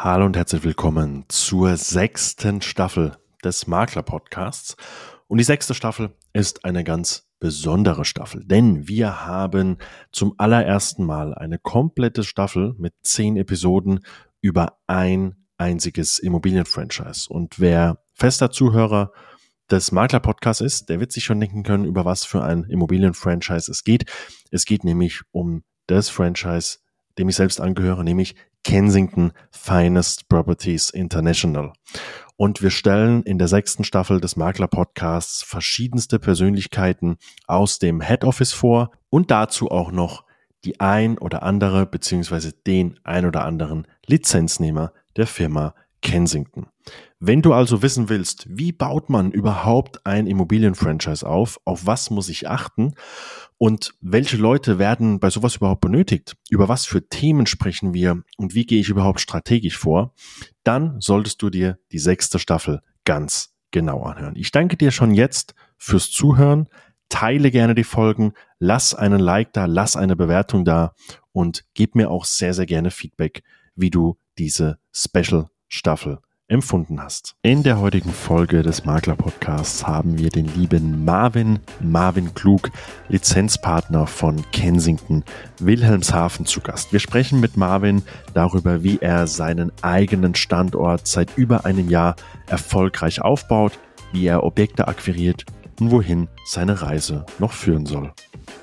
Hallo und herzlich willkommen zur 6. Staffel des Makler-Podcasts. Und die 6. Staffel ist eine ganz besondere Staffel, denn wir haben zum allerersten Mal eine komplette Staffel mit 10 Episoden über ein einziges Immobilienfranchise. Und wer fester Zuhörer des Makler-Podcasts ist, der wird sich schon denken können, über was für ein Immobilienfranchise es geht. Es geht nämlich um das Franchise, dem ich selbst angehöre, nämlich Kensington Finest Properties International. Und wir stellen in der 6. Staffel des Makler-Podcasts verschiedenste Persönlichkeiten aus dem Head Office vor und dazu auch noch die ein oder andere beziehungsweise den ein oder anderen Lizenznehmer der Firma Kensington. Wenn du also wissen willst, wie baut man überhaupt ein Immobilienfranchise auf was muss ich achten und welche Leute werden bei sowas überhaupt benötigt, über was für Themen sprechen wir und wie gehe ich überhaupt strategisch vor, dann solltest du dir die 6. Staffel ganz genau anhören. Ich danke dir schon jetzt fürs Zuhören, teile gerne die Folgen, lass einen Like da, lass eine Bewertung da und gib mir auch sehr, sehr gerne Feedback, wie du diese Special-Staffel empfunden hast. In der heutigen Folge des Makler-Podcasts haben wir den lieben Marvin Klug, Lizenzpartner von Kensington Wilhelmshaven zu Gast. Wir sprechen mit Marvin darüber, wie er seinen eigenen Standort seit über einem Jahr erfolgreich aufbaut, wie er Objekte akquiriert und wohin seine Reise noch führen soll.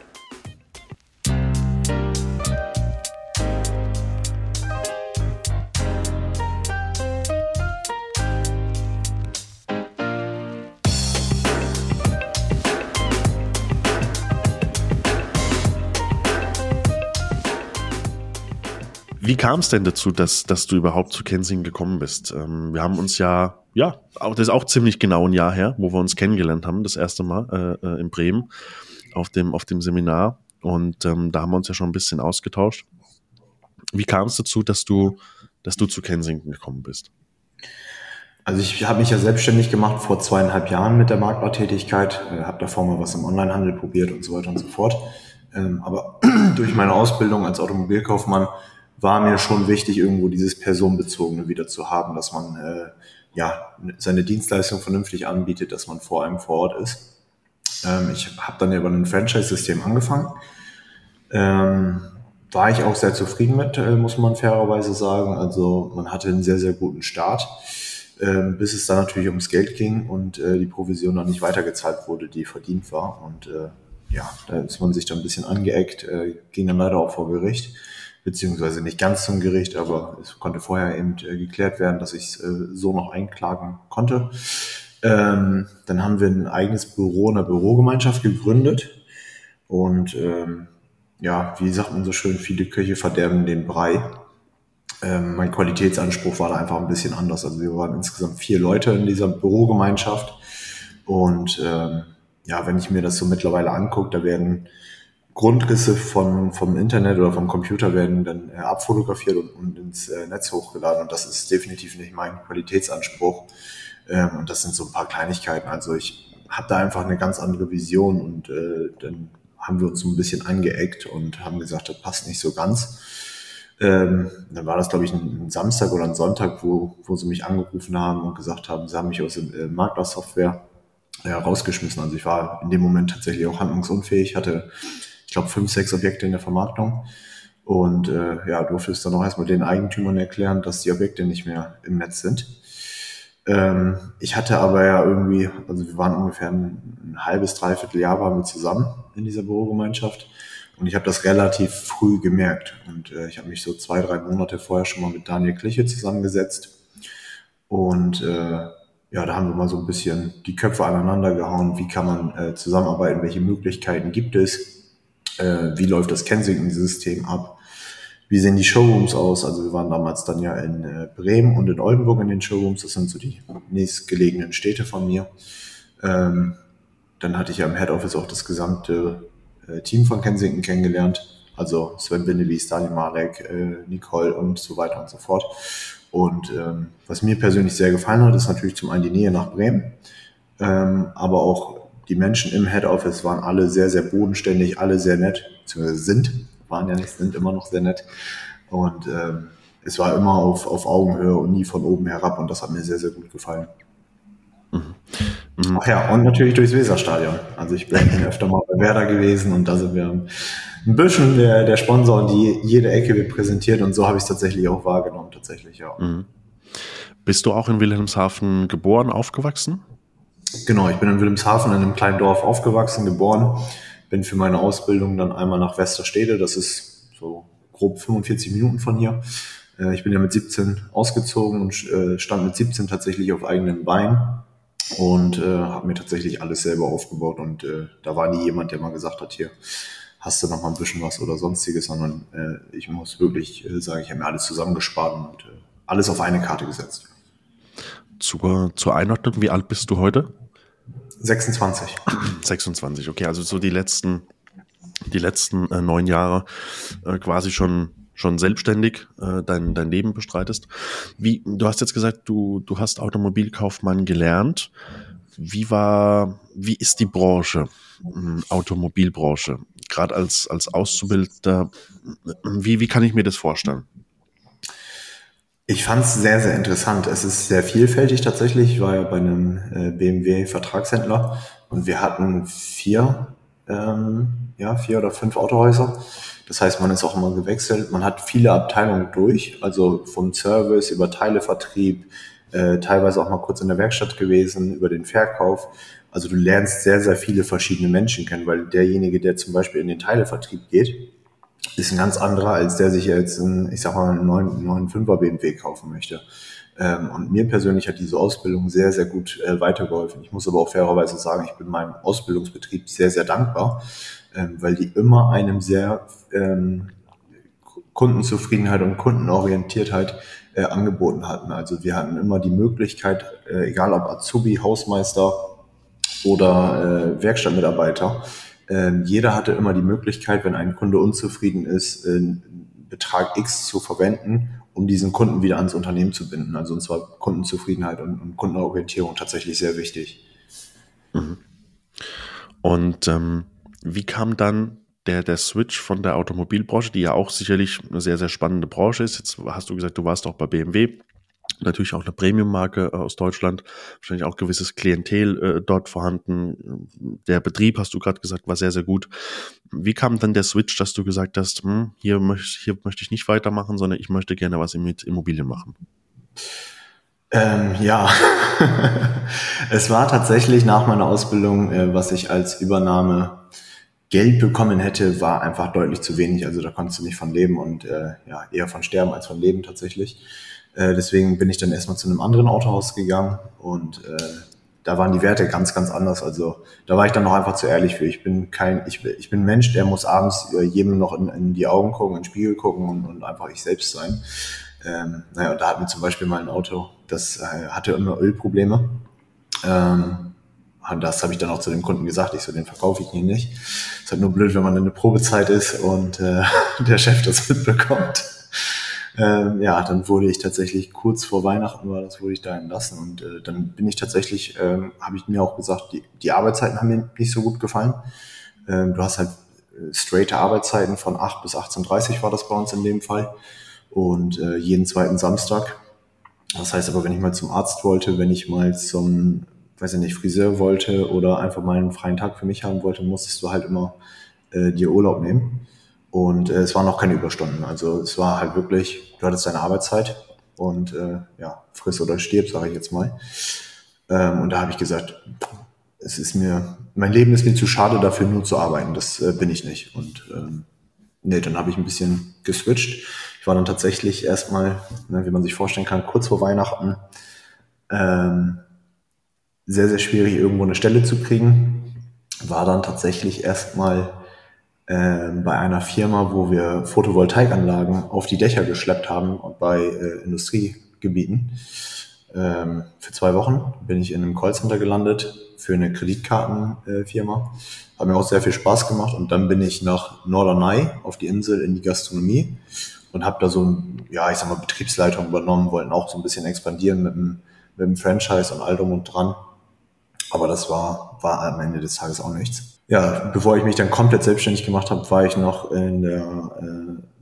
Wie kam es denn dazu, dass du überhaupt zu Kensington gekommen bist? Wir haben uns das ist auch ziemlich genau ein Jahr her, wo wir uns kennengelernt haben, das erste Mal in Bremen auf dem Seminar. Und da haben wir uns ja schon ein bisschen ausgetauscht. Wie kam es dazu, dass du zu Kensington gekommen bist? Also ich habe mich ja selbstständig gemacht vor 2,5 Jahren mit der Maklertätigkeit, habe davor mal was im Onlinehandel probiert und so weiter und so fort. Aber durch meine Ausbildung als Automobilkaufmann war mir schon wichtig, irgendwo dieses Personenbezogene wieder zu haben, dass man seine Dienstleistung vernünftig anbietet, dass man vor allem vor Ort ist. Ich habe dann über ein Franchise-System angefangen. War ich auch sehr zufrieden mit, muss man fairerweise sagen. Also man hatte einen sehr, sehr guten Start, bis es dann natürlich ums Geld ging und die Provision dann nicht weitergezahlt wurde, die verdient war. Und da ist man sich dann ein bisschen angeeckt, ging dann leider auch vor Gericht. Beziehungsweise nicht ganz zum Gericht, aber es konnte vorher eben geklärt werden, dass ich so noch einklagen konnte. Dann haben wir ein eigenes Büro, eine Bürogemeinschaft gegründet und wie sagt man so schön, viele Köche verderben den Brei. Mein Qualitätsanspruch war da einfach ein bisschen anders. Also wir waren insgesamt 4 Leute in dieser Bürogemeinschaft und wenn ich mir das so mittlerweile angucke, da werden Grundrisse vom Internet oder vom Computer werden dann abfotografiert und ins Netz hochgeladen. Und das ist definitiv nicht mein Qualitätsanspruch. Und das sind so ein paar Kleinigkeiten. Also ich habe da einfach eine ganz andere Vision und dann haben wir uns so ein bisschen angeeckt und haben gesagt, das passt nicht so ganz. Dann war das, glaube ich, ein Samstag oder ein Sonntag, wo sie mich angerufen haben und gesagt haben, sie haben mich aus der Maklersoftware rausgeschmissen. Also ich war in dem Moment tatsächlich auch handlungsunfähig, hatte ich glaube 5, 6 Objekte in der Vermarktung und durfte es dann auch erstmal den Eigentümern erklären, dass die Objekte nicht mehr im Netz sind. Ich hatte aber ja irgendwie, also wir waren ungefähr ein halbes, dreiviertel Jahr waren wir zusammen in dieser Bürogemeinschaft und ich habe das relativ früh gemerkt und ich habe mich so 2, 3 Monate vorher schon mal mit Daniel Kliche zusammengesetzt und da haben wir mal so ein bisschen die Köpfe aneinander gehauen, wie kann man zusammenarbeiten, welche Möglichkeiten gibt es, wie läuft das Kensington-System ab, wie sehen die Showrooms aus, also wir waren damals dann ja in Bremen und in Oldenburg in den Showrooms, das sind so die nächstgelegenen Städte von mir. Dann hatte ich ja im Head Office auch das gesamte Team von Kensington kennengelernt, also Sven Bindewies, Daniel Marek, Nicole und so weiter und so fort. Und was mir persönlich sehr gefallen hat, ist natürlich zum einen die Nähe nach Bremen, aber auch die Menschen im Head Office waren alle sehr, sehr bodenständig, alle sehr nett, beziehungsweise sind immer noch sehr nett. Und es war immer auf Augenhöhe und nie von oben herab und das hat mir sehr, sehr gut gefallen. Ach ja, und natürlich durchs Weserstadion. Also ich bin öfter mal bei Werder gewesen und da sind wir ein bisschen der Sponsor und jede Ecke wird präsentiert und so habe ich es tatsächlich auch wahrgenommen, tatsächlich, ja. Bist du auch in Wilhelmshaven geboren, aufgewachsen? Genau, ich bin in Wilhelmshaven in einem kleinen Dorf aufgewachsen, geboren, bin für meine Ausbildung dann einmal nach Westerstede, das ist so grob 45 Minuten von hier. Ich bin ja mit 17 ausgezogen und stand mit 17 tatsächlich auf eigenen Beinen und habe mir tatsächlich alles selber aufgebaut und da war nie jemand, der mal gesagt hat, hier hast du noch mal ein bisschen was oder sonstiges, sondern ich muss wirklich sagen, ich habe mir alles zusammengespart und alles auf eine Karte gesetzt. Zur Einordnung, wie alt bist du heute? 26. 26, okay, also so die letzten 9 Jahre quasi schon selbstständig dein Leben bestreitest. Du hast jetzt gesagt, du hast Automobilkaufmann gelernt. Wie ist die Branche, Automobilbranche, gerade als Auszubildender? Wie kann ich mir das vorstellen? Ich fand es sehr, sehr interessant. Es ist sehr vielfältig tatsächlich. Ich war ja bei einem BMW-Vertragshändler und wir hatten 4 oder 5 Autohäuser. Das heißt, man ist auch immer gewechselt. Man hat viele Abteilungen durch, also vom Service über Teilevertrieb, teilweise auch mal kurz in der Werkstatt gewesen, über den Verkauf. Also du lernst sehr, sehr viele verschiedene Menschen kennen, weil derjenige, der zum Beispiel in den Teilevertrieb geht, ist ein ganz anderer, als der sich jetzt einen 995er BMW kaufen möchte. Und mir persönlich hat diese Ausbildung sehr, sehr gut weitergeholfen. Ich muss aber auch fairerweise sagen, ich bin meinem Ausbildungsbetrieb sehr, sehr dankbar, weil die immer einem sehr Kundenzufriedenheit und Kundenorientiertheit angeboten hatten. Also wir hatten immer die Möglichkeit, egal ob Azubi, Hausmeister oder Werkstattmitarbeiter, jeder hatte immer die Möglichkeit, wenn ein Kunde unzufrieden ist, Betrag X zu verwenden, um diesen Kunden wieder ans Unternehmen zu binden. Also uns war Kundenzufriedenheit und Kundenorientierung tatsächlich sehr wichtig. Und wie kam dann der Switch von der Automobilbranche, die ja auch sicherlich eine sehr, sehr spannende Branche ist? Jetzt hast du gesagt, du warst auch bei BMW. Natürlich auch eine Premium-Marke aus Deutschland, wahrscheinlich auch gewisses Klientel dort vorhanden. Der Betrieb, hast du gerade gesagt, war sehr, sehr gut. Wie kam dann der Switch, dass du gesagt hast, hier möchte ich nicht weitermachen, sondern ich möchte gerne was mit Immobilien machen? Ja, es war tatsächlich nach meiner Ausbildung, was ich als Übernahme Geld bekommen hätte, war einfach deutlich zu wenig. Also da konntest du nicht von leben und eher von sterben als von leben tatsächlich. Deswegen bin ich dann erstmal zu einem anderen Autohaus gegangen und da waren die Werte ganz, ganz anders. Also da war ich dann noch einfach zu ehrlich für. Ich bin ein Mensch, der muss abends jedem noch in die Augen gucken, in den Spiegel gucken und einfach ich selbst sein. Da hatten wir zum Beispiel mal ein Auto, das hatte immer Ölprobleme. Und das habe ich dann auch zu dem Kunden gesagt, den verkaufe ich nicht. Ist halt nur blöd, wenn man in der Probezeit ist und der Chef das mitbekommt. Dann wurde ich tatsächlich kurz vor Weihnachten wurde ich da entlassen und dann bin ich tatsächlich, habe ich mir auch gesagt, die Arbeitszeiten haben mir nicht so gut gefallen. Du hast halt straighte Arbeitszeiten von 8 bis 18:30 war das bei uns in dem Fall und jeden zweiten Samstag. Das heißt aber, wenn ich mal zum Arzt wollte, wenn ich mal zum, Friseur wollte oder einfach mal einen freien Tag für mich haben wollte, musstest du halt immer dir Urlaub nehmen. Und es waren noch keine Überstunden. Also es war halt wirklich, du hattest deine Arbeitszeit und friss oder stirb, sage ich jetzt mal. Und da habe ich gesagt, mein Leben ist mir zu schade dafür, nur zu arbeiten. Das bin ich nicht. Und dann habe ich ein bisschen geswitcht. Ich war dann tatsächlich erstmal, wie man sich vorstellen kann, kurz vor Weihnachten sehr, sehr schwierig, irgendwo eine Stelle zu kriegen. War dann tatsächlich erstmal bei einer Firma, wo wir Photovoltaikanlagen auf die Dächer geschleppt haben bei Industriegebieten. Für 2 Wochen bin ich in einem Callcenter gelandet für eine Kreditkartenfirma. Hat mir auch sehr viel Spaß gemacht und dann bin ich nach Norderney auf die Insel in die Gastronomie und habe da so Betriebsleitung übernommen, wollten auch so ein bisschen expandieren mit dem Franchise und all drum und dran. Aber das war am Ende des Tages auch nichts. Ja, bevor ich mich dann komplett selbstständig gemacht habe, war ich noch in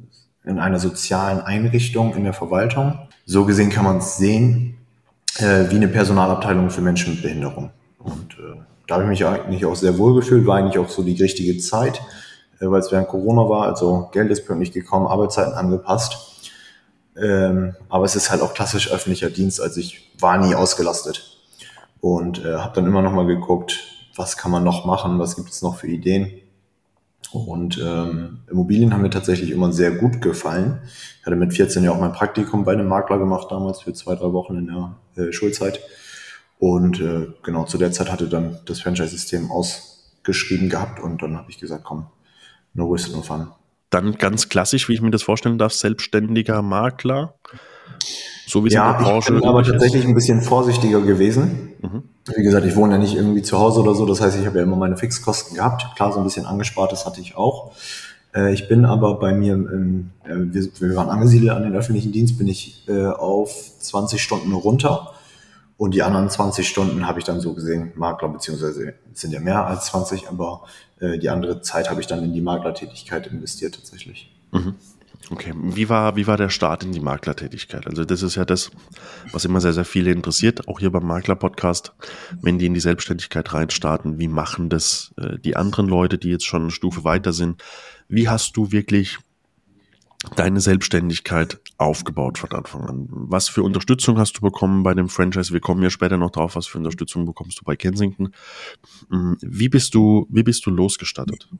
in einer sozialen Einrichtung in der Verwaltung. So gesehen kann man es sehen, wie eine Personalabteilung für Menschen mit Behinderung. Und da habe ich mich eigentlich auch sehr wohl gefühlt, war eigentlich auch so die richtige Zeit, weil es während Corona war, also Geld ist pünktlich gekommen, Arbeitszeiten angepasst. Aber es ist halt auch klassisch öffentlicher Dienst, also ich war nie ausgelastet. Und habe dann immer noch mal geguckt, was kann man noch machen, was gibt es noch für Ideen. Und Immobilien haben mir tatsächlich immer sehr gut gefallen. Ich hatte mit 14 ja auch mein Praktikum bei einem Makler gemacht, damals für 2-3 Wochen in der Schulzeit. Und genau zu der Zeit hatte dann das Franchise-System ausgeschrieben gehabt und dann habe ich gesagt, komm, no risk, no fun. Dann ganz klassisch, wie ich mir das vorstellen darf, selbstständiger Makler, so wie es in der Branche ich bin aber tatsächlich ein bisschen vorsichtiger gewesen. Wie gesagt, ich wohne ja nicht irgendwie zu Hause oder so, das heißt, ich habe ja immer meine Fixkosten gehabt. Klar, so ein bisschen angespart, das hatte ich auch. Ich bin aber bei mir, wir waren angesiedelt an den öffentlichen Dienst, bin ich auf 20 Stunden runter. Und die anderen 20 Stunden habe ich dann so gesehen Makler, beziehungsweise es sind ja mehr als 20, aber die andere Zeit habe ich dann in die Maklertätigkeit investiert tatsächlich. Okay, wie war der Start in die Maklertätigkeit? Also das ist ja das, was immer sehr, sehr viele interessiert, auch hier beim Makler-Podcast, wenn die in die Selbstständigkeit reinstarten, wie machen das die anderen Leute, die jetzt schon eine Stufe weiter sind? Wie hast du wirklich deine Selbstständigkeit aufgebaut von Anfang an? Was für Unterstützung hast du bekommen bei dem Franchise? Wir kommen ja später noch drauf, was für Unterstützung bekommst du bei Kensington. Wie bist du losgestattet?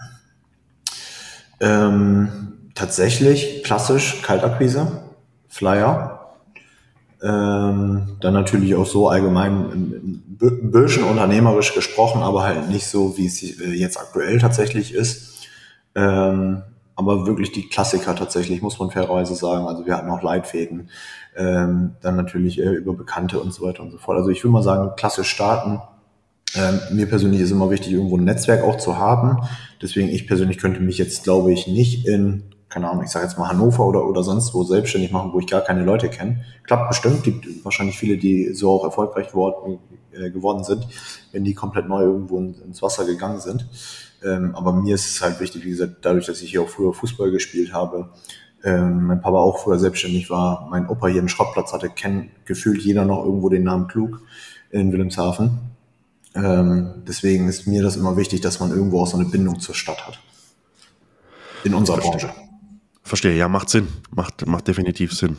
Tatsächlich klassisch Kaltakquise, Flyer, dann natürlich auch so allgemein ein bisschen unternehmerisch gesprochen, aber halt nicht so, wie es jetzt aktuell tatsächlich ist. Aber wirklich die Klassiker tatsächlich, muss man fairerweise sagen. Also wir hatten auch Leitfäden, dann natürlich über Bekannte und so weiter und so fort. Also ich würde mal sagen, klassisch starten. Mir persönlich ist immer wichtig, irgendwo ein Netzwerk auch zu haben. Deswegen, ich persönlich könnte mich jetzt, glaube ich, nicht in, keine Ahnung, ich sage jetzt mal Hannover oder sonst wo selbstständig machen, wo ich gar keine Leute kenne. Klappt bestimmt, gibt wahrscheinlich viele, die so auch erfolgreich geworden sind, wenn die komplett neu irgendwo ins Wasser gegangen sind. Aber mir ist es halt wichtig, wie gesagt, dadurch, dass ich hier auch früher Fußball gespielt habe, mein Papa auch früher selbstständig war, mein Opa hier einen Schrottplatz hatte, kennt gefühlt jeder noch irgendwo den Namen Klug in Wilhelmshaven. Deswegen ist mir das immer wichtig, dass man irgendwo auch so eine Bindung zur Stadt hat. In unserer Branche. Verstehe, ja, macht Sinn. Macht definitiv Sinn.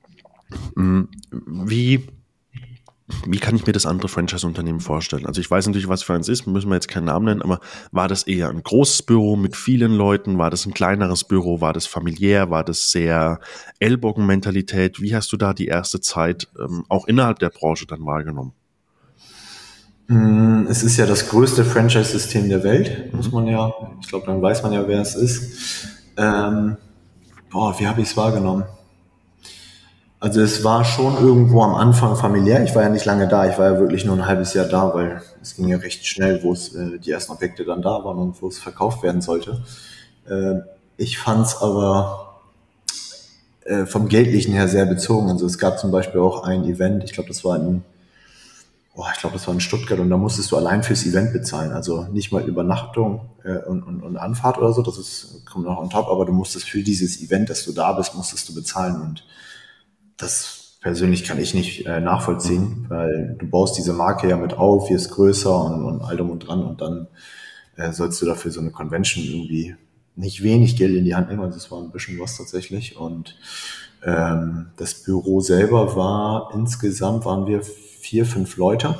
Wie kann ich mir das andere Franchise-Unternehmen vorstellen? Also ich weiß natürlich, was für eins ist, müssen wir jetzt keinen Namen nennen, aber war das eher ein großes Büro mit vielen Leuten? War das ein kleineres Büro? War das familiär? War das sehr Ellbogenmentalität? Wie hast du da die erste Zeit auch innerhalb der Branche dann wahrgenommen? Es ist ja das größte Franchise-System der Welt, muss man ja, ich glaube, dann weiß man ja, wer es ist. Wie habe ich es wahrgenommen? Also es war schon irgendwo am Anfang familiär. Ich war ja nicht lange da, ich war ja wirklich nur ein halbes Jahr da, weil es ging ja recht schnell, wo es die ersten Objekte dann da waren und wo es verkauft werden sollte. Ich fand es aber vom Geldlichen her sehr bezogen. Also es gab zum Beispiel auch ein Event, ich glaube, das war in Stuttgart und da musstest du allein fürs Event bezahlen. Also nicht mal Übernachtung und Anfahrt oder so, kommt noch on top, aber du musstest für dieses Event, dass du da bist, musstest du bezahlen und das persönlich kann ich nicht nachvollziehen, weil du baust diese Marke ja mit auf, hier ist größer und all drum und dran und dann sollst du dafür so eine Convention irgendwie nicht wenig Geld in die Hand nehmen, also es war ein bisschen was tatsächlich und das Büro selber insgesamt waren wir 4-5 Leute.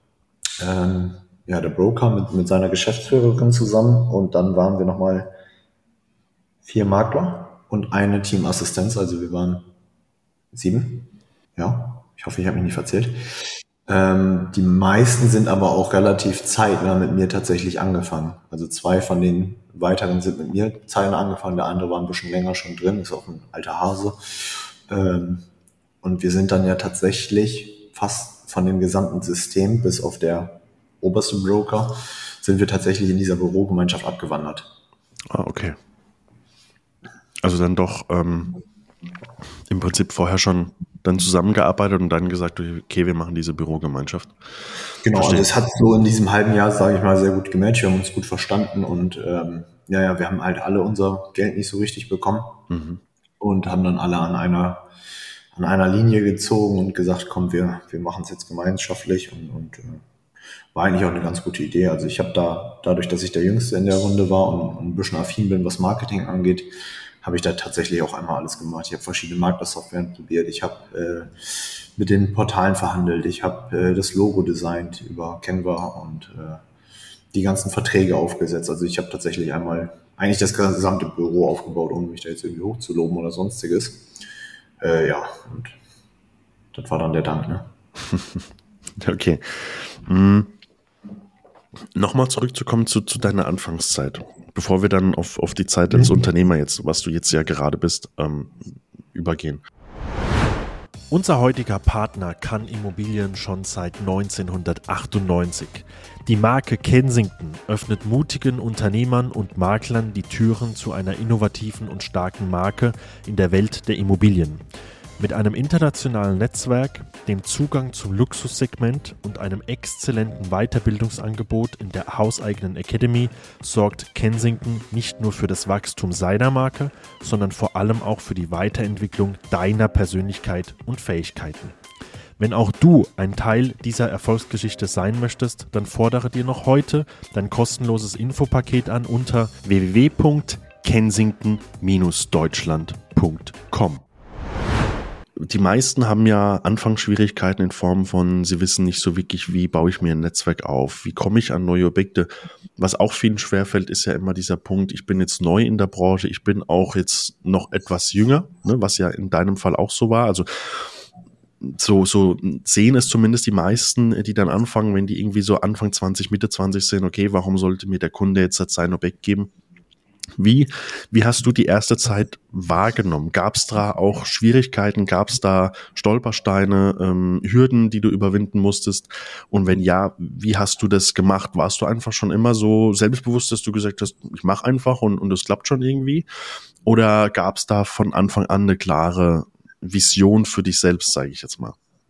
Der Broker mit seiner Geschäftsführerin zusammen und dann waren wir nochmal 4 Makler und eine Teamassistenz, also wir waren 7. Ja, ich hoffe, ich habe mich nicht verzählt. Die meisten sind aber auch relativ zeitnah mit mir tatsächlich angefangen. Also 2 von den weiteren sind mit mir zeitnah angefangen, der andere war ein bisschen länger schon drin, ist auch ein alter Hase. Und wir sind dann ja tatsächlich fast von dem gesamten System, bis auf der oberste Broker, sind wir tatsächlich in dieser Bürogemeinschaft abgewandert. Ah, okay. Also dann doch im Prinzip vorher schon dann zusammengearbeitet und dann gesagt, okay, wir machen diese Bürogemeinschaft. Genau, also es hat so in diesem halben Jahr, sage ich mal, sehr gut gematcht, wir haben uns gut verstanden und wir haben halt alle unser Geld nicht so richtig bekommen. und haben dann alle an einer Linie gezogen und gesagt, komm, wir machen es jetzt gemeinschaftlich und war eigentlich auch eine ganz gute Idee. Also ich habe dadurch, dass ich der Jüngste in der Runde war und ein bisschen affin bin, was Marketing angeht, habe ich da tatsächlich auch einmal alles gemacht. Ich habe verschiedene Maklersoftwaren probiert, ich habe mit den Portalen verhandelt, ich habe das Logo designt über Canva und die ganzen Verträge aufgesetzt. Also ich habe tatsächlich einmal eigentlich das gesamte Büro aufgebaut, ohne mich da jetzt irgendwie hochzuloben oder sonstiges. Ja, und das war dann der Dank, ne? Okay. Nochmal zurückzukommen zu deiner Anfangszeit, bevor wir dann auf die Zeit als Unternehmer jetzt, was du jetzt ja gerade bist, übergehen. Unser heutiger Partner kann Immobilien schon seit 1998. Die Marke Kensington öffnet mutigen Unternehmern und Maklern die Türen zu einer innovativen und starken Marke in der Welt der Immobilien. Mit einem internationalen Netzwerk, dem Zugang zum Luxussegment und einem exzellenten Weiterbildungsangebot in der hauseigenen Academy sorgt Kensington nicht nur für das Wachstum seiner Marke, sondern vor allem auch für die Weiterentwicklung deiner Persönlichkeit und Fähigkeiten. Wenn auch du ein Teil dieser Erfolgsgeschichte sein möchtest, dann fordere dir noch heute dein kostenloses Infopaket an unter www.kensington-deutschland.com. Die meisten haben ja Anfangsschwierigkeiten in Form von, sie wissen nicht so wirklich, wie baue ich mir ein Netzwerk auf, wie komme ich an neue Objekte. Was auch vielen schwerfällt, ist ja immer dieser Punkt, ich bin jetzt neu in der Branche, ich bin auch jetzt noch etwas jünger, ne, was ja in deinem Fall auch so war. Also so sehen es zumindest die meisten, die dann anfangen, wenn die irgendwie so Anfang 20, Mitte 20 sehen, okay, warum sollte mir der Kunde jetzt sein Objekt geben? Wie hast du die erste Zeit wahrgenommen? Gab es da auch Schwierigkeiten? Gab es da Stolpersteine, Hürden, die du überwinden musstest? Und wenn ja, wie hast du das gemacht? Warst du einfach schon immer so selbstbewusst, dass du gesagt hast, ich mache einfach und es klappt schon irgendwie? Oder gab es da von Anfang an eine klare Vision für dich selbst, sage ich jetzt mal?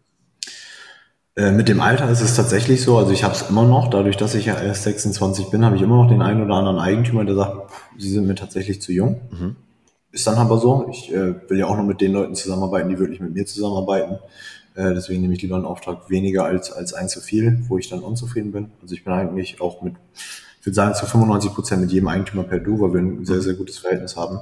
Mit dem Alter ist es tatsächlich so, also ich habe es immer noch, dadurch, dass ich ja erst 26 bin, habe ich immer noch den einen oder anderen Eigentümer, der sagt, sie sind mir tatsächlich zu jung. Mhm. Ist dann aber so, ich will ja auch nur mit den Leuten zusammenarbeiten, die wirklich mit mir zusammenarbeiten. Deswegen nehme ich lieber einen Auftrag weniger als ein zu viel, wo ich dann unzufrieden bin. Also ich bin eigentlich auch ich würde sagen, zu 95% mit jedem Eigentümer per Du, weil wir ein sehr, sehr gutes Verhältnis haben.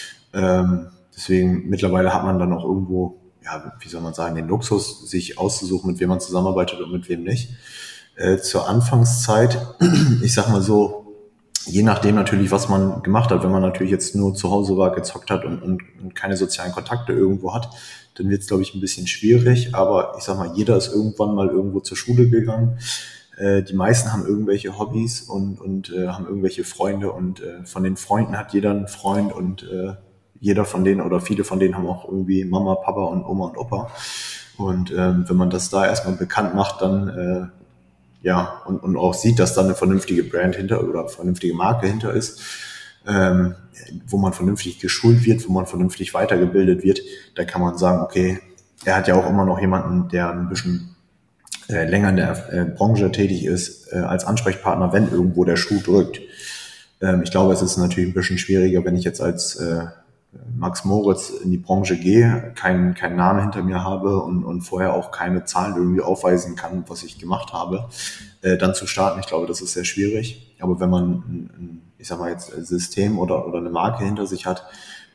Deswegen mittlerweile hat man dann auch irgendwo, ja, wie soll man sagen, den Luxus, sich auszusuchen, mit wem man zusammenarbeitet und mit wem nicht. Zur Anfangszeit, ich sag mal so, je nachdem natürlich, was man gemacht hat, wenn man natürlich jetzt nur zu Hause war, gezockt hat und keine sozialen Kontakte irgendwo hat, dann wird es, glaube ich, ein bisschen schwierig. Aber ich sag mal, jeder ist irgendwann mal irgendwo zur Schule gegangen. Die meisten haben irgendwelche Hobbys und haben irgendwelche Freunde und von den Freunden hat jeder einen Freund und jeder von denen oder viele von denen haben auch irgendwie Mama, Papa und Oma und Opa. Und wenn man das da erstmal bekannt macht, dann ja, und auch sieht, dass da eine vernünftige Brand hinter oder vernünftige Marke hinter ist, wo man vernünftig geschult wird, wo man vernünftig weitergebildet wird, da kann man sagen, okay, er hat ja auch immer noch jemanden, der ein bisschen länger in der Branche tätig ist, als Ansprechpartner, wenn irgendwo der Schuh drückt. Ich glaube, es ist natürlich ein bisschen schwieriger, wenn ich jetzt als Max Moritz in die Branche gehe, keinen Namen hinter mir habe und vorher auch keine Zahlen irgendwie aufweisen kann, was ich gemacht habe, dann zu starten. Ich glaube, das ist sehr schwierig. Aber wenn man, ich sag mal jetzt, ein System oder eine Marke hinter sich hat,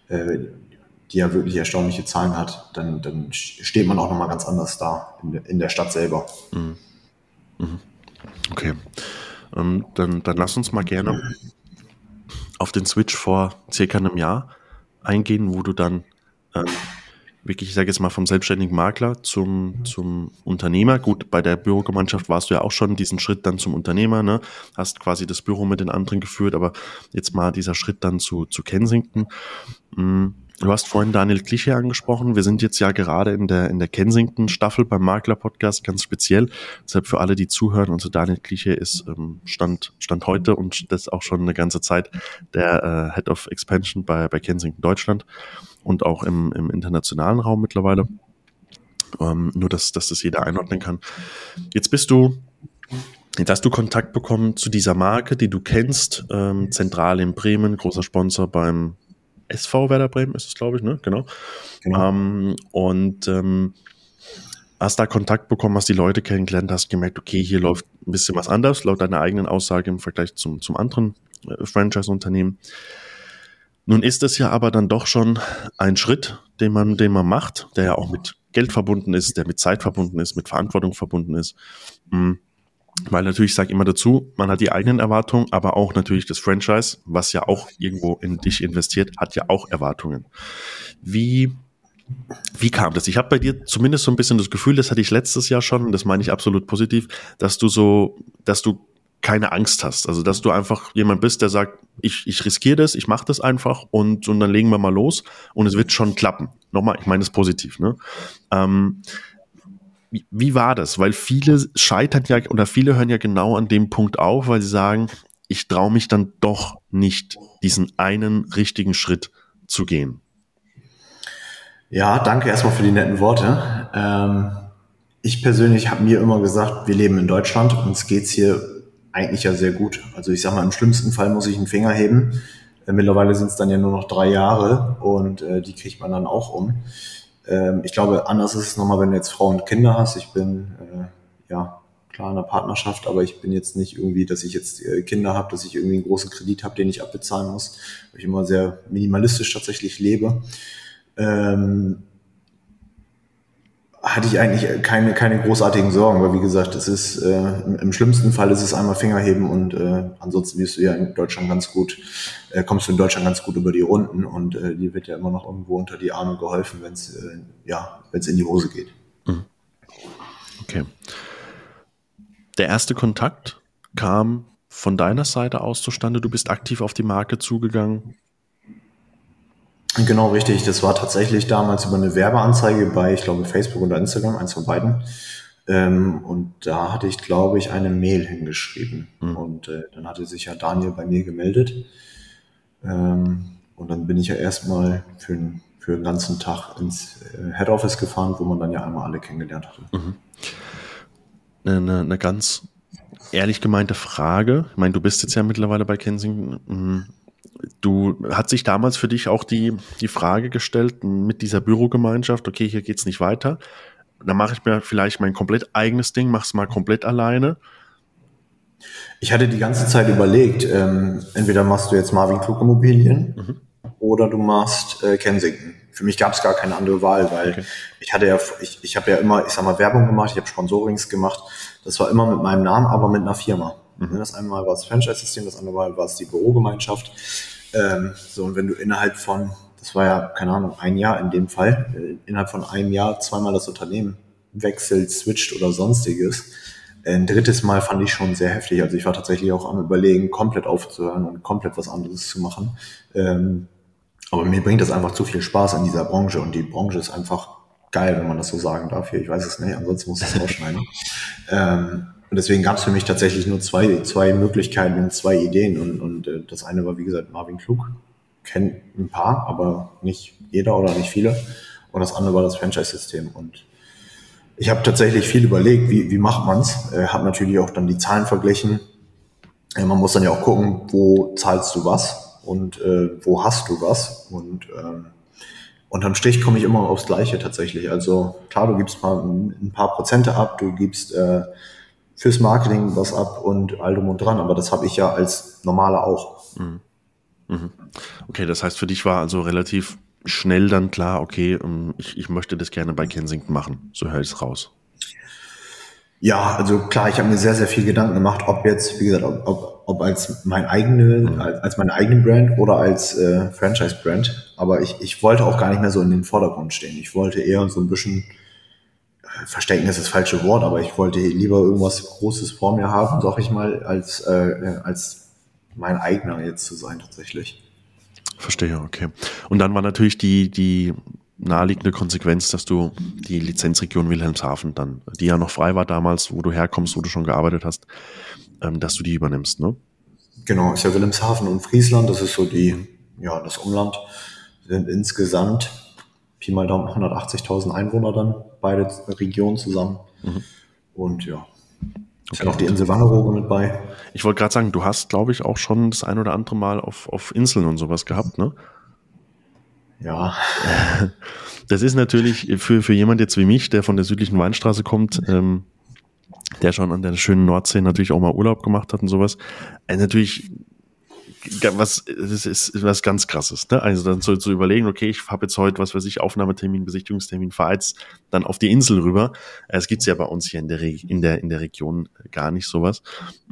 die ja wirklich erstaunliche Zahlen hat, dann steht man auch nochmal ganz anders da in der Stadt selber. Mhm. Mhm. Okay. Dann lass uns mal gerne auf den Switch vor circa einem Jahr eingehen, wo du dann wirklich, ich sage jetzt mal, vom selbstständigen Makler zum Unternehmer. Gut, bei der Bürogemeinschaft warst du ja auch schon diesen Schritt dann zum Unternehmer, ne? Hast quasi das Büro mit den anderen geführt, aber jetzt mal dieser Schritt dann zu Kensington. Du hast vorhin Daniel Kliche angesprochen. Wir sind jetzt ja gerade in der Kensington-Staffel beim Makler-Podcast, ganz speziell. Deshalb für alle, die zuhören, also Daniel Kliche ist Stand heute und das auch schon eine ganze Zeit der Head of Expansion bei Kensington Deutschland und auch im internationalen Raum mittlerweile. Nur, dass das jeder einordnen kann. Jetzt hast du Kontakt bekommen zu dieser Marke, die du kennst, zentral in Bremen, großer Sponsor beim SV Werder Bremen ist es, glaube ich, ne? Genau. Hast da Kontakt bekommen, hast die Leute kennengelernt, hast gemerkt, okay, hier läuft ein bisschen was anders, laut deiner eigenen Aussage im Vergleich zum anderen Franchise-Unternehmen. Nun ist es ja aber dann doch schon ein Schritt, den man macht, der ja auch mit Geld verbunden ist, der mit Zeit verbunden ist, mit Verantwortung verbunden ist. Weil natürlich, ich sage immer dazu, man hat die eigenen Erwartungen, aber auch natürlich das Franchise, was ja auch irgendwo in dich investiert, hat ja auch Erwartungen. Wie kam das? Ich habe bei dir zumindest so ein bisschen das Gefühl, das hatte ich letztes Jahr schon, und das meine ich absolut positiv, dass du keine Angst hast. Also, dass du einfach jemand bist, der sagt, ich riskiere das, ich mache das einfach und dann legen wir mal los und es wird schon klappen. Nochmal, ich meine es positiv, ne? Wie war das? Weil viele scheitern ja oder viele hören ja genau an dem Punkt auf, weil sie sagen, ich traue mich dann doch nicht, diesen einen richtigen Schritt zu gehen. Ja, danke erstmal für die netten Worte. Ich persönlich habe mir immer gesagt, wir leben in Deutschland, uns geht's hier eigentlich ja sehr gut. Also ich sag mal, im schlimmsten Fall muss ich einen Finger heben. Mittlerweile sind es dann ja nur noch 3 Jahre und die kriegt man dann auch um. Ich glaube, anders ist es nochmal, wenn du jetzt Frau und Kinder hast. Ich bin klar in einer Partnerschaft, aber ich bin jetzt nicht irgendwie, dass ich jetzt Kinder habe, dass ich irgendwie einen großen Kredit habe, den ich abbezahlen muss, weil ich immer sehr minimalistisch tatsächlich lebe. Hatte ich eigentlich keine großartigen Sorgen, weil wie gesagt, es ist im schlimmsten Fall ist es einmal Finger heben und ansonsten wirst du ja in Deutschland kommst du in Deutschland ganz gut über die Runden und dir wird ja immer noch irgendwo unter die Arme geholfen, wenn es in die Hose geht. Okay. Der erste Kontakt kam von deiner Seite aus zustande, du bist aktiv auf die Marke zugegangen. Genau, richtig. Das war tatsächlich damals über eine Werbeanzeige bei, ich glaube, Facebook oder Instagram, eins von beiden. Und da hatte ich, glaube ich, eine Mail hingeschrieben. Und dann hatte sich ja Daniel bei mir gemeldet. Und dann bin ich ja erstmal für einen ganzen Tag ins Head Office gefahren, wo man dann ja einmal alle kennengelernt hatte. Eine ganz ehrlich gemeinte Frage. Ich meine, du bist jetzt ja mittlerweile bei Kensington. Hat sich damals für dich auch die Frage gestellt mit dieser Bürogemeinschaft, okay, hier geht's nicht weiter, dann mache ich mir vielleicht mein komplett eigenes Ding, mach's mal komplett alleine? Ich hatte die ganze Zeit überlegt, entweder machst du jetzt Marvin Klug Immobilien oder du machst Kensington. Für mich gab es gar keine andere Wahl, weil ich habe ja immer, ich sag mal, Werbung gemacht, ich habe Sponsorings gemacht, das war immer mit meinem Namen, aber mit einer Firma. Das eine Mal war das Franchise-System, das andere Mal war es die Bürogemeinschaft. Und wenn du innerhalb von, das war ja, keine Ahnung, ein Jahr in dem Fall, innerhalb von einem Jahr zweimal das Unternehmen wechselt, switcht oder sonstiges, ein drittes Mal fand ich schon sehr heftig. Also ich war tatsächlich auch am Überlegen, komplett aufzuhören und komplett was anderes zu machen. Aber mir bringt das einfach zu viel Spaß an dieser Branche und die Branche ist einfach geil, wenn man das so sagen darf hier. Ich weiß es nicht, ansonsten muss ich es rausschneiden. Und deswegen gab es für mich tatsächlich nur zwei Möglichkeiten und 2 Ideen. Und das eine war, wie gesagt, Marvin Klug. Kennt ein paar, aber nicht jeder oder nicht viele. Und das andere war das Franchise-System. Und ich habe tatsächlich viel überlegt, wie macht man's. Habe natürlich auch dann die Zahlen verglichen. Man muss dann ja auch gucken, wo zahlst du was und wo hast du was. Und unterm Strich komme ich immer aufs Gleiche tatsächlich. Also klar, du gibst mal ein paar Prozente ab, du gibst fürs Marketing was ab und all drum und dran, aber das habe ich ja als Normaler auch. Okay, das heißt, für dich war also relativ schnell dann klar, okay, ich möchte das gerne bei Kensington machen, so höre ich es raus. Ja, also klar, ich habe mir sehr, sehr viel Gedanken gemacht, ob jetzt, wie gesagt, ob als meine eigene Brand oder als Franchise-Brand, aber ich wollte auch gar nicht mehr so in den Vordergrund stehen. Ich wollte eher so ein bisschen, verstecken ist das falsche Wort, aber ich wollte lieber irgendwas Großes vor mir haben, sag ich mal, als mein eigener jetzt zu sein tatsächlich. Verstehe, okay. Und dann war natürlich die naheliegende Konsequenz, dass du die Lizenzregion Wilhelmshaven dann, die ja noch frei war damals, wo du herkommst, wo du schon gearbeitet hast, dass du die übernimmst, ne? Genau, ist ja Wilhelmshaven und Friesland, das ist so das Umland, sind insgesamt Pi mal Daumen 180.000 Einwohner dann, beide Regionen zusammen. Und ja, ist ja noch die Insel Wangerooge mit bei. Ich wollte gerade sagen, du hast, glaube ich, auch schon das ein oder andere Mal auf Inseln und sowas gehabt, ne? Ja. Das ist natürlich für jemand jetzt wie mich, der von der südlichen Weinstraße kommt, der schon an der schönen Nordsee natürlich auch mal Urlaub gemacht hat und sowas, natürlich das ist was ganz Krasses, ne? Also dann zu überlegen, okay, ich habe jetzt heute, was weiß ich, Aufnahmetermin, Besichtigungstermin, fahr jetzt dann auf die Insel rüber. Es gibt's ja bei uns hier in der Region gar nicht sowas.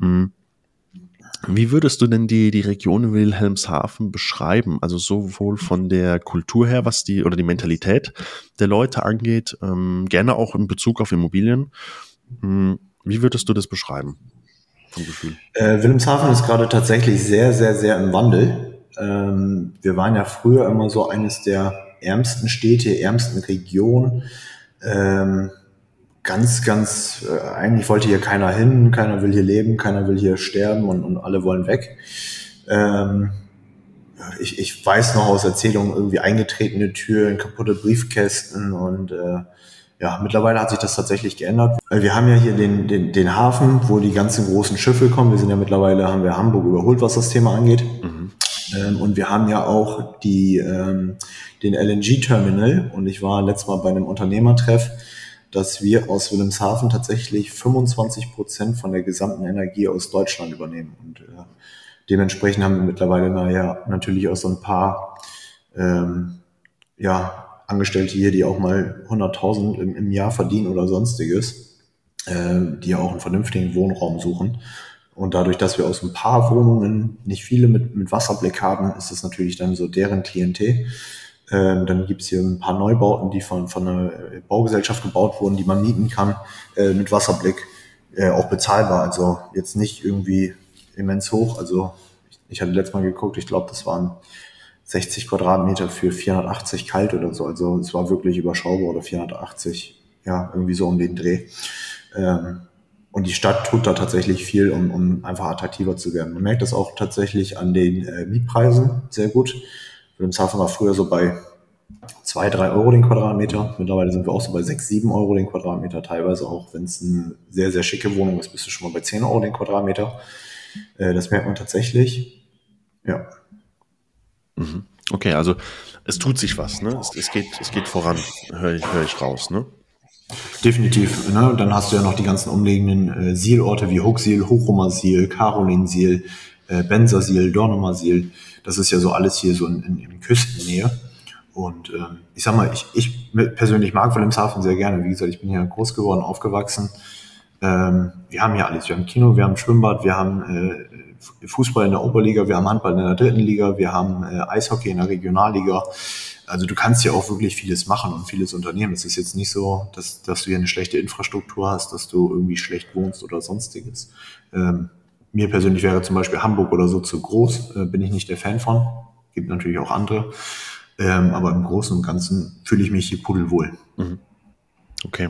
Wie würdest du denn die Region Wilhelmshaven beschreiben? Also sowohl von der Kultur her, was die Mentalität der Leute angeht, gerne auch in Bezug auf Immobilien. Wie würdest du das beschreiben vom Gefühl? Wilhelmshaven ist gerade tatsächlich sehr, sehr, sehr im Wandel. Wir waren ja früher immer so eines der ärmsten Städte, ärmsten Regionen. Eigentlich wollte hier keiner hin, keiner will hier leben, keiner will hier sterben und alle wollen weg. Ich weiß noch aus Erzählungen irgendwie eingetretene Türen, kaputte Briefkästen und mittlerweile hat sich das tatsächlich geändert. Wir haben ja hier den Hafen, wo die ganzen großen Schiffe kommen. Wir sind ja mittlerweile, haben wir Hamburg überholt, was das Thema angeht. Und wir haben ja auch den LNG-Terminal. Und ich war letztes Mal bei einem Unternehmertreff, dass wir aus Wilhelmshaven tatsächlich 25% von der gesamten Energie aus Deutschland übernehmen. Und dementsprechend haben wir mittlerweile natürlich auch so ein paar Angestellte hier, die auch mal 100.000 im Jahr verdienen oder sonstiges, die ja auch einen vernünftigen Wohnraum suchen. Und dadurch, dass wir aus ein paar Wohnungen nicht viele mit Wasserblick haben, ist es natürlich dann so deren Klientel. Dann gibt's hier ein paar Neubauten, die von einer Baugesellschaft gebaut wurden, die man mieten kann, mit Wasserblick, auch bezahlbar. Also jetzt nicht irgendwie immens hoch. Also ich hatte letztes Mal geguckt, ich glaube, das waren 60 Quadratmeter für 480 kalt oder so. Also es war wirklich überschaubar, oder 480, ja, irgendwie so um den Dreh. Und die Stadt tut da tatsächlich viel, um einfach attraktiver zu werden. Man merkt das auch tatsächlich an den Mietpreisen sehr gut. Wilhelmshaven war früher so bei 2-3 Euro den Quadratmeter. Mittlerweile sind wir auch so bei 6-7 Euro den Quadratmeter. Teilweise auch, wenn es eine sehr, sehr schicke Wohnung ist, bist du schon mal bei 10 Euro den Quadratmeter. Das merkt man tatsächlich. Ja. Okay, also es tut sich was, ne? Es geht voran, höre ich raus, ne? Definitiv. Ne? Dann hast du ja noch die ganzen umliegenden Sielorte wie Hooksiel, Hochromersiel, Carolinsiel, Bensersiel, Dornumersiel. Das ist ja so alles hier so in Küstennähe. Und ich sag mal, ich persönlich mag Wilhelmshaven sehr gerne. Wie gesagt, ich bin hier groß geworden, aufgewachsen. Wir haben hier alles. Wir haben Kino, wir haben Schwimmbad, wir haben Fußball in der Oberliga, wir haben Handball in der dritten Liga, wir haben Eishockey in der Regionalliga. Also du kannst ja auch wirklich vieles machen und vieles unternehmen. Es ist jetzt nicht so, dass du hier eine schlechte Infrastruktur hast, dass du irgendwie schlecht wohnst oder sonstiges. Mir persönlich wäre zum Beispiel Hamburg oder so zu groß, bin ich nicht der Fan von. Gibt natürlich auch andere. Aber im Großen und Ganzen fühle ich mich hier pudelwohl. Okay.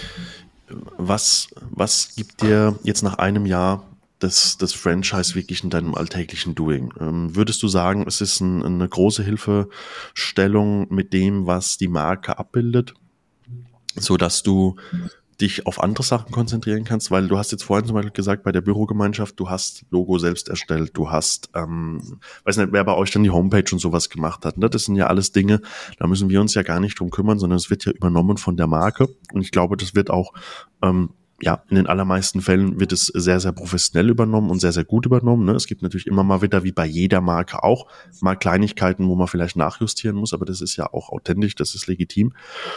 Was gibt dir jetzt nach einem Jahr das Franchise wirklich in deinem alltäglichen Doing? Würdest du sagen, es ist eine große Hilfestellung mit dem, was die Marke abbildet, so dass du dich auf andere Sachen konzentrieren kannst? Weil du hast jetzt vorhin zum Beispiel gesagt, bei der Bürogemeinschaft, du hast Logo selbst erstellt, du hast, weiß nicht, wer bei euch dann die Homepage und sowas gemacht hat. Ne? Das sind ja alles Dinge, da müssen wir uns ja gar nicht drum kümmern, sondern es wird ja übernommen von der Marke. Und ich glaube, das wird auch in den allermeisten Fällen wird es sehr, sehr professionell übernommen und sehr, sehr gut übernommen. Ne? Es gibt natürlich immer mal wieder, wie bei jeder Marke auch, mal Kleinigkeiten, wo man vielleicht nachjustieren muss, aber das ist ja auch authentisch, das ist legitim.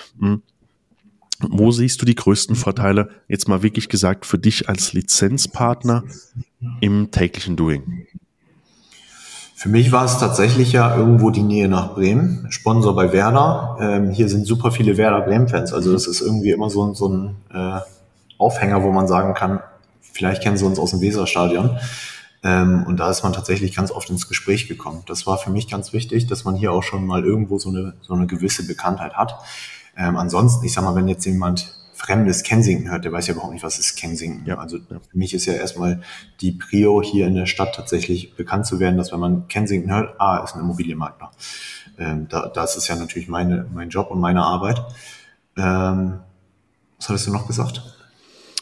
Wo siehst du die größten Vorteile, jetzt mal wirklich gesagt, für dich als Lizenzpartner im täglichen Doing? Für mich war es tatsächlich ja irgendwo die Nähe nach Bremen, Sponsor bei Werder. Hier sind super viele Werder-Bremen-Fans, also das ist irgendwie immer so ein Aufhänger, wo man sagen kann, vielleicht kennen sie uns aus dem Weserstadion. Und da ist man tatsächlich ganz oft ins Gespräch gekommen. Das war für mich ganz wichtig, dass man hier auch schon mal irgendwo so eine gewisse Bekanntheit hat. Ansonsten, ich sag mal, wenn jetzt jemand fremdes Kensington hört, der weiß ja überhaupt nicht, was ist Kensington. Ja. Also für mich ist ja erstmal die Prio hier in der Stadt tatsächlich bekannt zu werden, dass wenn man Kensington hört, ist ein Immobilienmakler. Das ist ja natürlich mein Job und meine Arbeit. Was hattest du noch gesagt?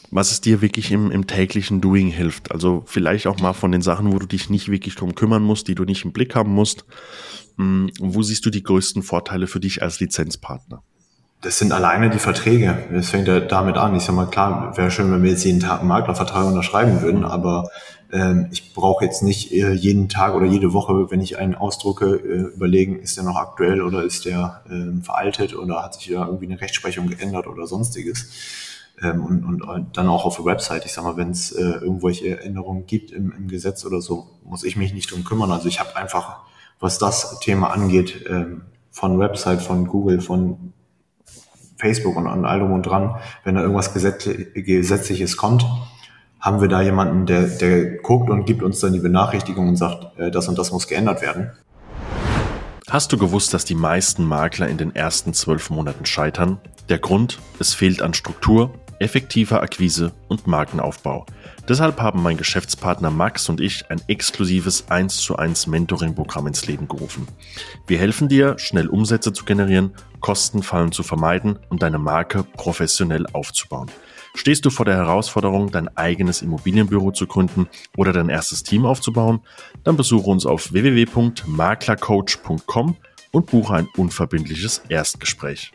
was es dir wirklich im täglichen Doing hilft. Also vielleicht auch mal von den Sachen, wo du dich nicht wirklich drum kümmern musst, die du nicht im Blick haben musst. Wo siehst du die größten Vorteile für dich als Lizenzpartner? Das sind alleine die Verträge. Das fängt ja damit an. Ich sag mal, klar, wäre schön, wenn wir jetzt jeden Tag einen Maklervertrag unterschreiben würden, aber ich brauche jetzt nicht jeden Tag oder jede Woche, wenn ich einen ausdrucke, überlegen, ist der noch aktuell oder ist der veraltet oder hat sich da irgendwie eine Rechtsprechung geändert oder sonstiges. Und dann auch auf der Website. Ich sag mal, wenn es irgendwelche Änderungen gibt im Gesetz oder so, muss ich mich nicht drum kümmern. Also ich habe einfach, was das Thema angeht, von Website, von Google, von Facebook und an allem und dran, wenn da irgendwas Gesetzliches kommt, haben wir da jemanden, der guckt und gibt uns dann die Benachrichtigung und sagt, das und das muss geändert werden. Hast du gewusst, dass die meisten Makler in den ersten 12 Monaten scheitern? Der Grund? Es fehlt an Struktur, effektiver Akquise und Markenaufbau. Deshalb haben mein Geschäftspartner Max und ich ein exklusives 1:1 Mentoring-Programm ins Leben gerufen. Wir helfen dir, schnell Umsätze zu generieren, Kostenfallen zu vermeiden und deine Marke professionell aufzubauen. Stehst du vor der Herausforderung, dein eigenes Immobilienbüro zu gründen oder dein erstes Team aufzubauen? Dann besuche uns auf www.maklercoach.com und buche ein unverbindliches Erstgespräch.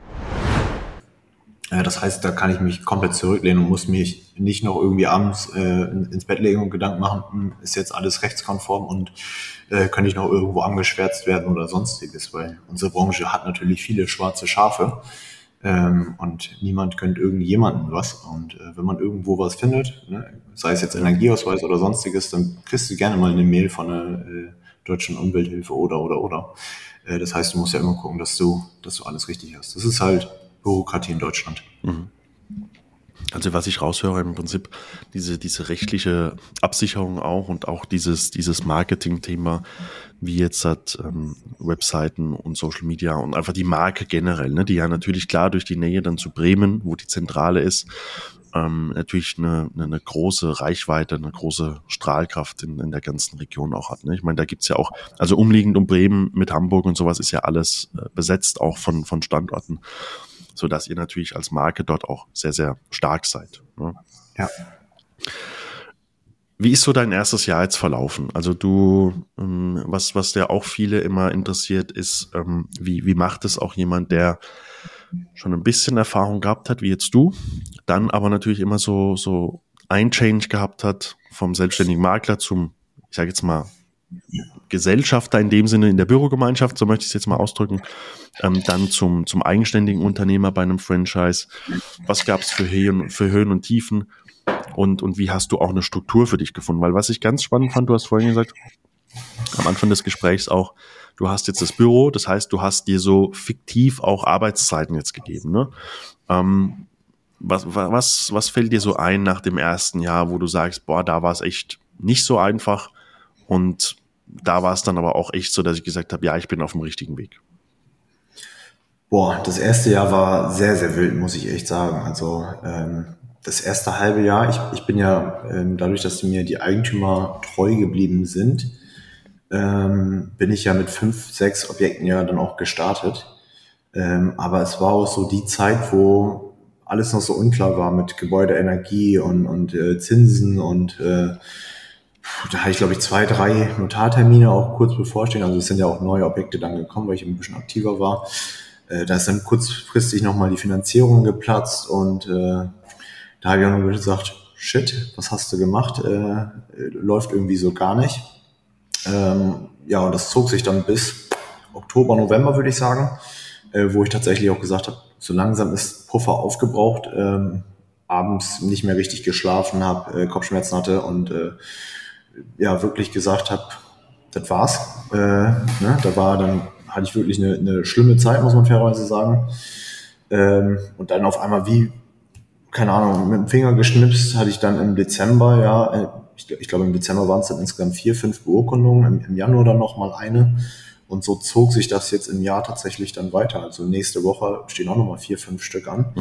Das heißt, da kann ich mich komplett zurücklehnen und muss mich nicht noch irgendwie abends ins Bett legen und Gedanken machen, ist jetzt alles rechtskonform und könnte ich noch irgendwo angeschwärzt werden oder sonstiges, weil unsere Branche hat natürlich viele schwarze Schafe und niemand gönnt irgendjemanden was. Und wenn man irgendwo was findet, ne, sei es jetzt Energieausweis oder sonstiges, dann kriegst du gerne mal eine Mail von der Deutschen Umwelthilfe oder. Das heißt, du musst ja immer gucken, dass du alles richtig hast. Das ist halt Bürokratie in Deutschland. Also was ich raushöre im Prinzip, diese rechtliche Absicherung auch und auch dieses Marketing-Thema, wie jetzt Webseiten und Social Media und einfach die Marke generell, ne, die ja natürlich klar durch die Nähe dann zu Bremen, wo die Zentrale ist, natürlich eine große Reichweite, eine große Strahlkraft in der ganzen Region auch hat. Ne? Ich meine, da gibt's ja auch, also umliegend um Bremen mit Hamburg und sowas ist ja alles besetzt, auch von Standorten, so dass ihr natürlich als Marke dort auch sehr, sehr stark seid. Ne? Ja. Wie ist so dein erstes Jahr jetzt verlaufen? Also was ja auch viele immer interessiert ist, wie macht es auch jemand, der schon ein bisschen Erfahrung gehabt hat, wie jetzt du, dann aber natürlich immer so ein Change gehabt hat vom selbstständigen Makler zum, ich sage jetzt mal, Gesellschafter in dem Sinne in der Bürogemeinschaft, so möchte ich es jetzt mal ausdrücken, dann zum eigenständigen Unternehmer bei einem Franchise. Was gab es für Höhen und Tiefen und wie hast du auch eine Struktur für dich gefunden? Weil was ich ganz spannend fand, du hast vorhin gesagt, am Anfang des Gesprächs auch, du hast jetzt das Büro, das heißt, du hast dir so fiktiv auch Arbeitszeiten jetzt gegeben, ne? Was fällt dir so ein nach dem ersten Jahr, wo du sagst, boah, da war es echt nicht so einfach und da war es dann aber auch echt so, dass ich gesagt habe, ja, ich bin auf dem richtigen Weg. Boah, das erste Jahr war sehr, sehr wild, muss ich echt sagen. Also das erste halbe Jahr, ich bin ja dadurch, dass mir die Eigentümer treu geblieben sind, bin ich ja mit 5, 6 Objekten ja dann auch gestartet. Aber es war auch so die Zeit, wo alles noch so unklar war mit Gebäudeenergie und Zinsen und da hatte ich, glaube ich, 2, 3 Notartermine auch kurz bevorstehen. Also es sind ja auch neue Objekte dann gekommen, weil ich ein bisschen aktiver war. Da ist dann kurzfristig nochmal die Finanzierung geplatzt und da habe ich auch nur gesagt, shit, was hast du gemacht? Läuft irgendwie so gar nicht. Ja, und das zog sich dann bis Oktober, November, würde ich sagen, wo ich tatsächlich auch gesagt habe, so langsam ist Puffer aufgebraucht, abends nicht mehr richtig geschlafen habe, Kopfschmerzen hatte und ja, wirklich gesagt habe, das war's. Ne? Dann hatte ich wirklich eine schlimme Zeit, muss man fairerweise sagen. Und dann auf einmal keine Ahnung, mit dem Finger geschnipst, hatte ich dann im Dezember, ja, ich glaube im Dezember waren es dann insgesamt 4, 5 Beurkundungen, im Januar dann nochmal eine. Und so zog sich das jetzt im Jahr tatsächlich dann weiter. Also nächste Woche stehen auch nochmal 4, 5 Stück an.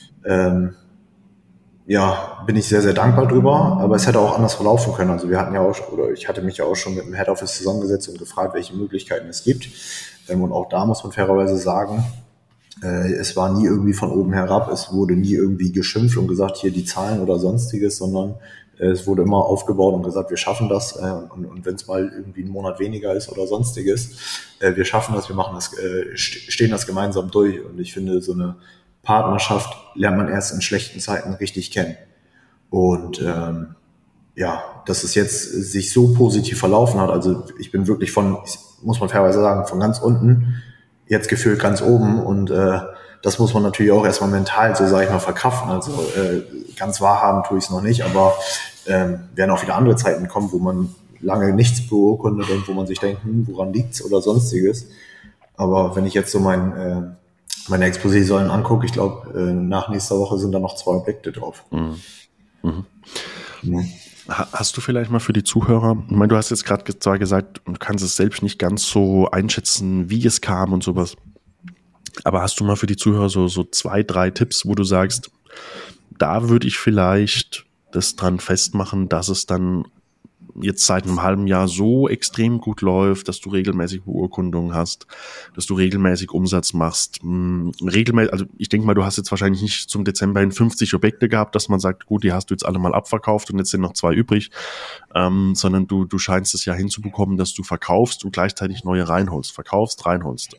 Ja, bin ich sehr, sehr dankbar drüber, aber es hätte auch anders verlaufen können. Also ich hatte mich ja auch schon mit dem Head Office zusammengesetzt und gefragt, welche Möglichkeiten es gibt. Und auch da muss man fairerweise sagen, Es war nie irgendwie von oben herab, es wurde nie irgendwie geschimpft und gesagt, hier die Zahlen oder sonstiges, sondern es wurde immer aufgebaut und gesagt, wir schaffen das und wenn es mal irgendwie einen Monat weniger ist oder sonstiges, wir schaffen das, wir machen das, stehen das gemeinsam durch und ich finde, so eine Partnerschaft lernt man erst in schlechten Zeiten richtig kennen und ja, dass es jetzt sich so positiv verlaufen hat, also ich bin wirklich muss man fairerweise sagen, von ganz unten jetzt gefühlt ganz oben und das muss man natürlich auch erstmal mental, so sage ich mal, verkraften. Also ganz wahrhaben tue ich es noch nicht, aber werden auch wieder andere Zeiten kommen, wo man lange nichts beurkundet und wo man sich denkt, woran liegt's oder sonstiges. Aber wenn ich jetzt so meine Exposé-Säulen angucke, ich glaube, nach nächster Woche sind da noch 2 Objekte drauf. Mhm. Mhm. Ja. Hast du vielleicht mal für die Zuhörer, ich meine, du hast jetzt gerade zwar gesagt, du kannst es selbst nicht ganz so einschätzen, wie es kam und sowas, aber hast du mal für die Zuhörer so 2, 3 Tipps, wo du sagst, da würde ich vielleicht das dran festmachen, dass es dann jetzt seit einem halben Jahr so extrem gut läuft, dass du regelmäßig Beurkundungen hast, dass du regelmäßig Umsatz machst. Also ich denke mal, du hast jetzt wahrscheinlich nicht zum Dezember hin 50 Objekte gehabt, dass man sagt, gut, die hast du jetzt alle mal abverkauft und jetzt sind noch 2 übrig, sondern du scheinst es ja hinzubekommen, dass du verkaufst und gleichzeitig neue reinholst. Verkaufst, reinholst.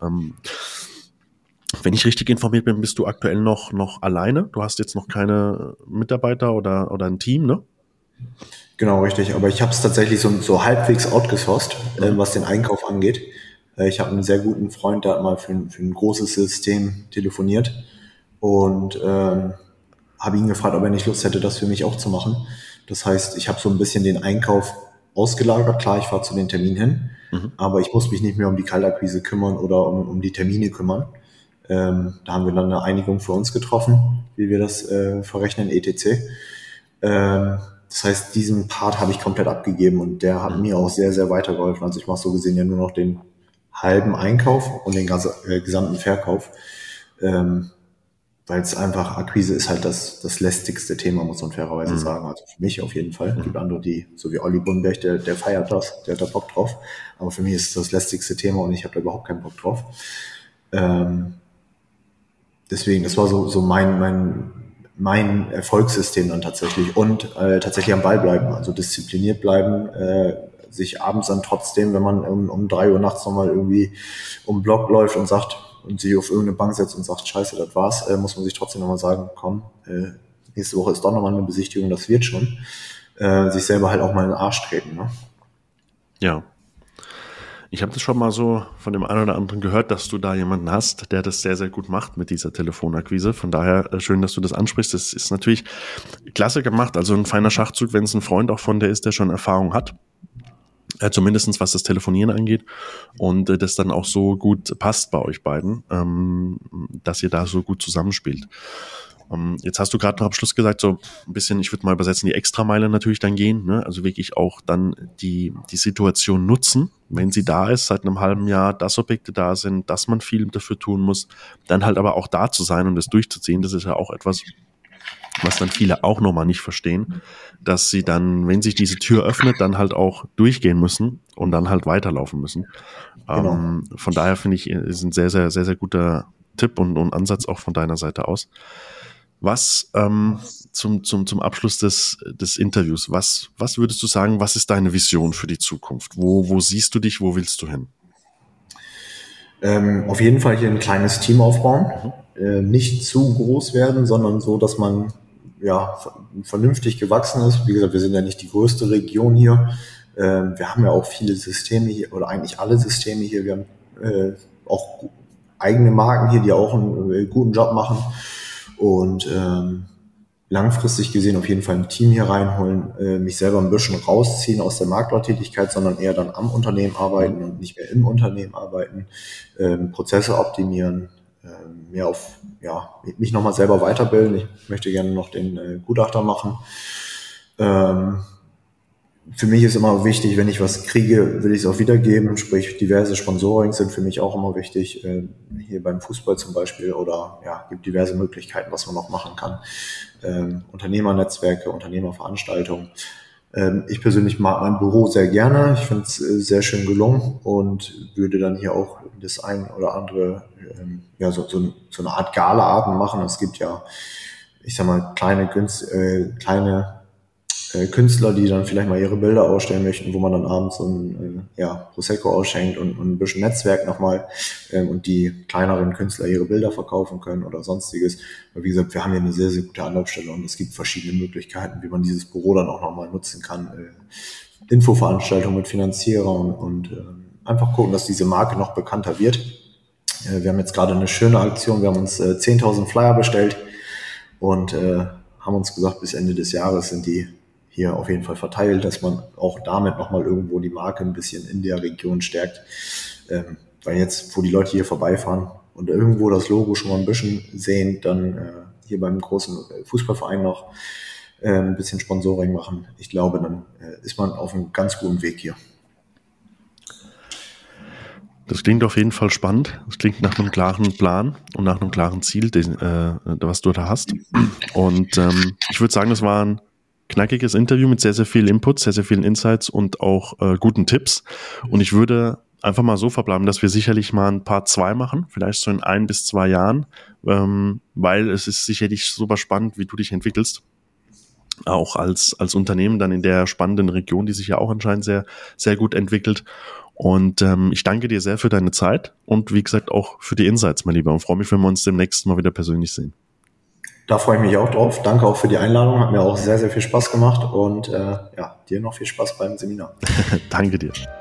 Wenn ich richtig informiert bin, bist du aktuell noch alleine. Du hast jetzt noch keine Mitarbeiter oder ein Team, ne? Genau, richtig. Aber ich habe es tatsächlich so halbwegs outgesourced, was den Einkauf angeht. Ich habe einen sehr guten Freund, der hat mal für ein großes System telefoniert und habe ihn gefragt, ob er nicht Lust hätte, das für mich auch zu machen. Das heißt, ich habe so ein bisschen den Einkauf ausgelagert. Klar, ich fahre zu den Terminen hin, aber ich muss mich nicht mehr um die Kaltakquise kümmern oder um die Termine kümmern. Da haben wir dann eine Einigung für uns getroffen, wie wir das verrechnen, etc. Das heißt, diesen Part habe ich komplett abgegeben und der hat mir auch sehr, sehr weitergeholfen. Also ich mache so gesehen ja nur noch den halben Einkauf und den gesamten Verkauf, weil es einfach, Akquise ist halt das lästigste Thema, muss man fairerweise sagen. Also für mich auf jeden Fall. Es gibt andere, die, so wie Olli Bunberg, der feiert das, der hat da Bock drauf. Aber für mich ist es das lästigste Thema und ich habe da überhaupt keinen Bock drauf. Deswegen, das war so mein Erfolgssystem dann tatsächlich und tatsächlich am Ball bleiben, also diszipliniert bleiben, sich abends dann trotzdem, wenn man um 3 Uhr nachts nochmal irgendwie um den Block läuft und sich auf irgendeine Bank setzt und sagt, scheiße, das war's, muss man sich trotzdem nochmal sagen, komm, nächste Woche ist doch nochmal eine Besichtigung, das wird schon. Sich selber halt auch mal in den Arsch treten, ne? Ja. Ich habe das schon mal so von dem einen oder anderen gehört, dass du da jemanden hast, der das sehr, sehr gut macht mit dieser Telefonakquise. Von daher schön, dass du das ansprichst. Das ist natürlich klasse gemacht. Also ein feiner Schachzug, wenn es ein Freund auch von der ist, der schon Erfahrung hat. Zumindest was das Telefonieren angeht. Und das dann auch so gut passt bei euch beiden, dass ihr da so gut zusammenspielt. Jetzt hast du gerade noch am Schluss gesagt, so ein bisschen, ich würde mal übersetzen, die Extrameile natürlich dann gehen, ne? Also wirklich auch dann die Situation nutzen, wenn sie da ist, seit einem halben Jahr, dass Objekte da sind, dass man viel dafür tun muss, dann halt aber auch da zu sein und das durchzuziehen. Das ist ja auch etwas, was dann viele auch nochmal nicht verstehen, dass sie dann, wenn sich diese Tür öffnet, dann halt auch durchgehen müssen und dann halt weiterlaufen müssen. Genau. Von daher finde ich, ist ein sehr, sehr, sehr, sehr guter Tipp und Ansatz auch von deiner Seite aus. Was zum Abschluss des Interviews, was würdest du sagen, was ist deine Vision für die Zukunft? Wo siehst du dich, wo willst du hin? Auf jeden Fall hier ein kleines Team aufbauen, nicht zu groß werden, sondern so, dass man ja vernünftig gewachsen ist. Wie gesagt, wir sind ja nicht die größte Region hier. Wir haben ja auch viele Systeme hier oder eigentlich alle Systeme hier. Wir haben auch eigene Marken hier, die auch einen guten Job machen. Und langfristig gesehen auf jeden Fall ein Team hier reinholen, mich selber ein bisschen rausziehen aus der Maklertätigkeit, sondern eher dann am Unternehmen arbeiten und nicht mehr im Unternehmen arbeiten, Prozesse optimieren, mich nochmal selber weiterbilden. Ich möchte gerne noch den Gutachter machen. Für mich ist immer wichtig, wenn ich was kriege, will ich es auch wiedergeben. Sprich, diverse Sponsorings sind für mich auch immer wichtig. Hier beim Fußball zum Beispiel oder ja, gibt diverse Möglichkeiten, was man noch machen kann. Unternehmernetzwerke, Unternehmerveranstaltungen. Ich persönlich mag mein Büro sehr gerne. Ich finde es sehr schön gelungen und würde dann hier auch das ein oder andere, so eine Art Gala-Abend machen. Es gibt ja, ich sag mal, kleine Künstler, die dann vielleicht mal ihre Bilder ausstellen möchten, wo man dann abends so ein Prosecco ausschenkt und ein bisschen Netzwerk nochmal und die kleineren Künstler ihre Bilder verkaufen können oder sonstiges. Aber wie gesagt, wir haben hier eine sehr, sehr gute Anlaufstelle und es gibt verschiedene Möglichkeiten, wie man dieses Büro dann auch nochmal nutzen kann. Infoveranstaltungen mit Finanzierern und einfach gucken, dass diese Marke noch bekannter wird. Wir haben jetzt gerade eine schöne Aktion. Wir haben uns 10.000 Flyer bestellt und haben uns gesagt, bis Ende des Jahres sind die hier auf jeden Fall verteilt, dass man auch damit nochmal irgendwo die Marke ein bisschen in der Region stärkt. Weil jetzt, wo die Leute hier vorbeifahren und irgendwo das Logo schon mal ein bisschen sehen, dann hier beim großen Fußballverein noch ein bisschen Sponsoring machen. Ich glaube, dann ist man auf einem ganz guten Weg hier. Das klingt auf jeden Fall spannend. Das klingt nach einem klaren Plan und nach einem klaren Ziel, was du da hast. Und ich würde sagen, das war ein knackiges Interview mit sehr, sehr viel Input, sehr, sehr vielen Insights und auch guten Tipps. Und ich würde einfach mal so verbleiben, dass wir sicherlich mal ein Part 2 machen, vielleicht so in 1 bis 2 Jahren, weil es ist sicherlich super spannend, wie du dich entwickelst. Auch als Unternehmen dann in der spannenden Region, die sich ja auch anscheinend sehr, sehr gut entwickelt. Und ich danke dir sehr für deine Zeit und wie gesagt auch für die Insights, mein Lieber. Und freue mich, wenn wir uns demnächst mal wieder persönlich sehen. Da freue ich mich auch drauf. Danke auch für die Einladung. Hat mir auch sehr, sehr viel Spaß gemacht und dir noch viel Spaß beim Seminar. Danke dir.